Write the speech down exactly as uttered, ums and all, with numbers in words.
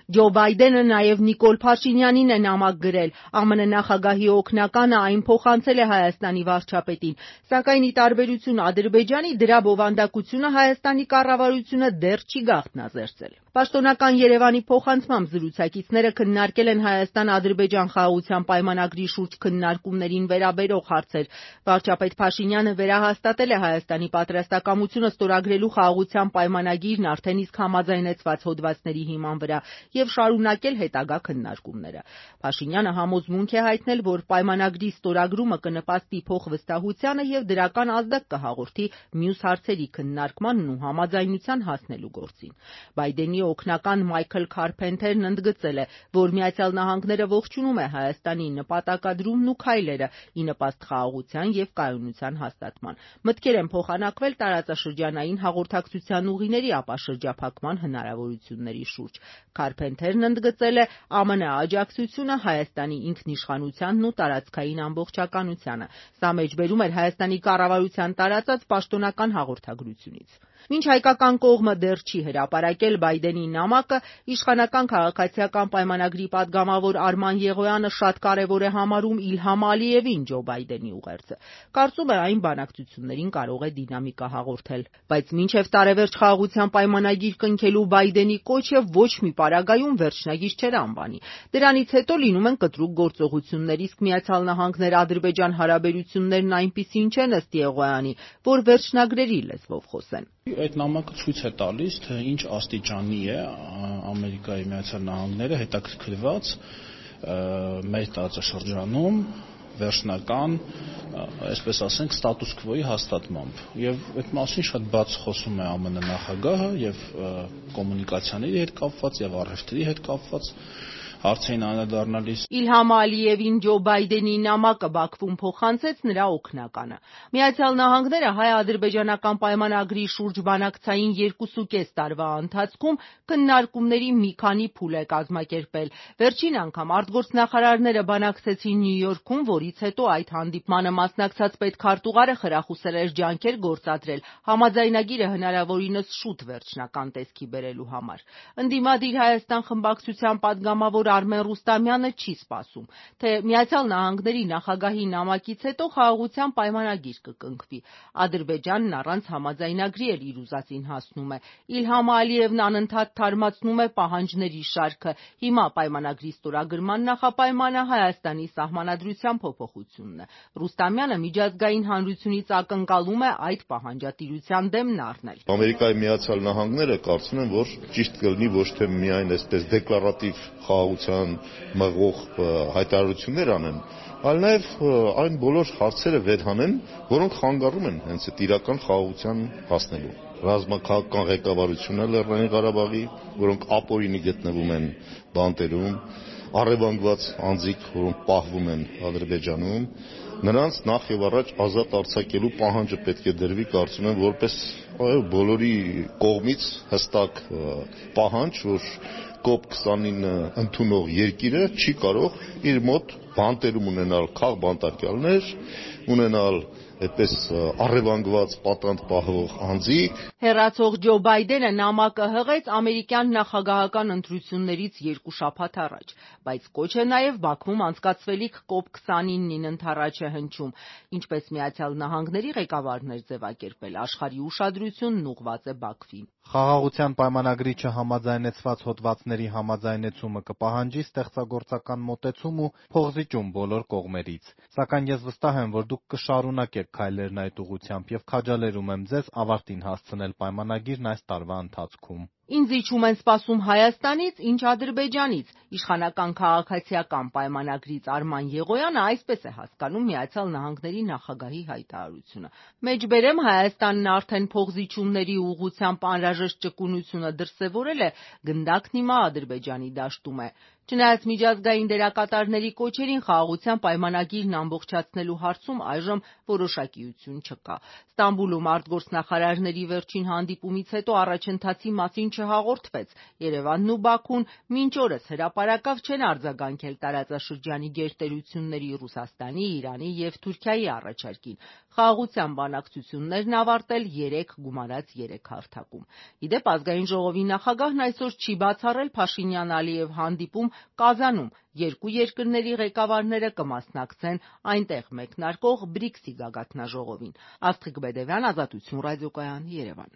Ջո Բայդենը նաև Նիկոլ Փաշինյանին է նամակ գրել, ԱՄՆ նախագահի օգնականը այն փոխանցել է Հայաստանի վարչապետին, սակայն ի տարբերություն Ադրբեջանի դրա բովանդակությունը Հայաստանի կառավարությունը դեռ չի գաղտնազերծել։ Պաշտոնական Երևանի փոխանցմամբ զրուցակիցները քննարկել են Հայաստան-Ադրբեջան խաղաղության պայմանագրի շուրջ քննարկումներին վերաբերող հարցեր։ Վարչապետ Փաշինյանը վերահաստատել է Հայաստանի պատրաստակամությունը ստորագրելու խաղաղության պայմանագիրն արդեն իսկ համաձայնեցված հոդվածների հիման վրա եւ շարունակել հետագա քննարկումները։ Փաշինյանը համոզմունք է հայտնել, որ պայմանագրի ստորագրումը կնպաստի փոխվստահությանը եւ դրական ազդակ կհաղորդի մյուս հարցերի քննարկմանն ու համաձայնության հասնելու գործին։ Բայդենի օգնական Մայքլ Քարփենթերն ընդգծել է, որ Միացյալ Նահանգները ողջունում է Հայաստանի նպատակադրումն ու քայլերը ի նպաստ խաղաղության եւ կայունության հաստատման։ Մտքեր են փոխանակվել տարածաշրջանային հաղորդակցության ուղիների ապաշրջափակման հնարավորությունների շուրջ։ Քարփենթերն ընդգծել է ԱՄՆ աջակցությունը Հայաստանի ինքնիշխանությանն ու տարածքային ամբողջականությանը։ Սա մեջբերում էր Հայաստանի կառավարության տարածած պաշտոնական հաղորդագրությունից։ Մինչ հայկական կողմը դեռ չի հրապարակել Բայդենի նամակը, իշխանական քաղաքացիական պայմանագրի պատգամավոր Արման Եղոյանը շատ կարևոր է համարում Իլհամ Ալիևին Ջո Բայդենի ուղերձը։ Կարծում է այն բանակցություններին կարող է դինամիկա հաղորդել։ Բայց մինչև տարեվերջ խաղաղության պայմանագիր կնքելու Բայդենի կոչը ոչ մի պարագայում վերջնագիր չէր անվանի։ Դրանից հետո լինում են կտրուկ գործողություններ, իսկ Միացյալ Նահանգներ-Ադրբեջան հարաբերություններն այնպիսին չեն ըստ Եղոյանի, որ վերջնագրերի լեզվով խոսեն։ Այդ նամակը ցույց է տալիս, թե ինչ աստիճանի է Ամերիկայի Միացյալ Նահանգները հետաքրքրված մեր տարածաշրջանում վերջնական, այսպես ասենք, ստատուս քվոյի հաստատմամբ։ Եվ այդ մասին շատ բաց խոսում է ԱՄՆ նախագահը եւ կոմունիկացիաների հետ կապված եւ առևտրի հետ կապված հարցերին անդրադառնալիս։ Իլհամ Ալիևին Ջո Բայդենի նամակը Բաքվում փոխանցեց նրա օգնականը։ Միացյալ Նահանգները հայ-ադրբեջանական պայմանագրի շուրջ բանակցային երկուսուկես տարվա ընթացքում քննարկումների մի քանի փուլ է կազմակերպել։ Վերջին անգամ արտգործնախարարները բանակցեցին Նյու Յորքում, որից հետո այդ հանդիպմանը մասնակցած պետքարտուղարը խրախուսել էր ջանքեր գործադրել համաձայնագիրը հնարավորինս շուտ վերջնական տեսքի բերելու համար։ Ընդդիմադիր Հայաստան խմբակցության պատգամավոր Արմեն Ռուստամյանը չի սպասում, թե Միացյալ Նահանգների նախագահի նամակից հետո խաղաղության պայմանագիր կկնքվի։ Ադրբեջանն առանց համաձայնագրի էլ իր ուզածին հասնում է։ Իլհամ Ալիևն անընդհատ թարմացնում է պահանջների շարքը։ Հիմա պայմանագրի ստորագրման նախապայմանը Հայաստանի սահմանադրության փոփոխությունն է։ Ռուստամյանը միջազգային հանրությունից ակնկալում է այդ պահանջատիրության դեմն առնել։ Ամերիկայի Միացյալ Նահանգները կարծում են, որ ճիշտ կլինի ոչ թե միայն այսպես դեկլարատիվ խաղաղության մղող հայտարարություններ անեն, այլ նաև այն բոլոր հարցերը վերհանեն, որոնք խանգարում են հենց այդ իրական խաղաղության հասնելու։ Ռազմաքաղաքական ղեկավարությունը Լեռնային Ղարաբաղի, որոնք ապօրինի գտնվում են բանտերում, առևանգված անձիկ, որոնք պահվում են Ադրբեջանում, նրանց նախ եւ առաջ ազատ արձակելու պահանջը պետք է դրվի, կարծում եմ, որպես այո, բոլորի կողմից հստակ պահանջ, որ կոպ քսանինը ընդունող երկիրը չի կարող իր մոտ բանտերում ունենալ քաղբանտարկյալներ, ունենալ այդպես առևանգված պատանդ պահող անձիկ։ Հեռացող Ջո Բայդենը նամակը հղեց ամերիկյան նախագահական ընտրություններից երկու շաբաթ առաջ, բայց կոչ է նաև Բաքվում անցկացվելիք կոպ քսանինին ընդառաջ է հնչում, ինչպես Միացյալ Նահանգների ղեկավարն էր ձևակերպել, աշխարհի ուշադրությունն ուղղված է Բաքվին։ Խաղաղության պայմանագրի չհամաձայնեցված հոդվածների համաձայնեցումը կպահանջի ստեղծագործական մոտեցում ու փոխզիջում բոլոր կողմերից։ Սակայն ես վստահ եմ, որ դուք կշարունակեք քայլերն այդ ուղղությամբ եւ քաջալերում եմ ձեզ ավարտին հասցնել պայմանագիրն այս տարվա ընթացքում։ Ինձ իջում են սպասում Հայաստանից, ինչ Ադրբեջանից։ Իշխանական քաղաքացիական պայմանագրից Արման Եղոյանը այսպես է հասկանում Միացյալ Նահանգների նախագահի հայտարարությունը։ Մեջբերեմ Հայաստանն արդեն փոխզիջումների ուղղությամբ անհրաժեշտ ճկունությունը դրսևորել է, գնդակն հիմա Ադրբեջանի դաշտում է։ Չնայած միջազգային դերակատարների կոչերին, խաղաղության պայմանագիրն ամբողջացնելու հարցում այժմ որոշակիություն չկա։ Ստամբուլում արտգործնախարարների վերջին հանդիպումից հետո առաջընթացի մասին չհաղորդվեց։ Երևանն ու Բաքուն մինչ օրս հրապարակավ չեն արձագանքել տարածաշրջանի գերտերությունների Ռուսաստանի, Իրանի և Թուրքիայի առաջարկին։ Խաղաղության բանակցություններն ավարտել երեք գումարած երեք հարթակում։ Ի դեպ, Ազգային ժողովի նախագահն այսօր չի բացառել Փաշինյան-Ալիև հանդիպում Կազանում։ Երկու երկրների ղեկավարները կմասնակցեն այնտեղ մեկնարկող բրիքսի գագաթնաժողովին։ Աստղիկ Բեդևյան, Ազատություն ռադիոկայան, Երևան։